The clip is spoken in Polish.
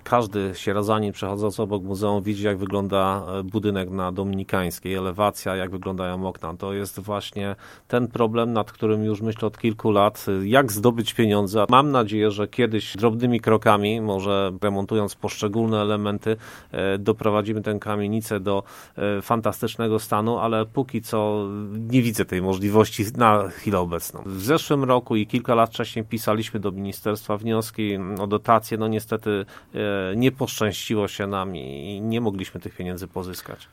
każdy sieradzanin przechodzący obok muzeum widzi, jak wygląda budynek na Dominikańskiej, elewacja, jak wyglądają okna. To jest właśnie ten problem, nad którym już myślę od kilku lat, jak zdobyć pieniądze. Mam nadzieję, że kiedyś drobnymi krokami, może remontując poszczególne elementy, doprowadzimy tę kamienicę do fantastycznego stanu, ale póki co nie widzę tej możliwości na chwilę obecną. W zeszłym roku i kilka lat wcześniej pisaliśmy do ministerstwa wnioski o dotacje. No niestety nie poszczęściło się nam i nie mogliśmy tych pieniędzy pozyskać.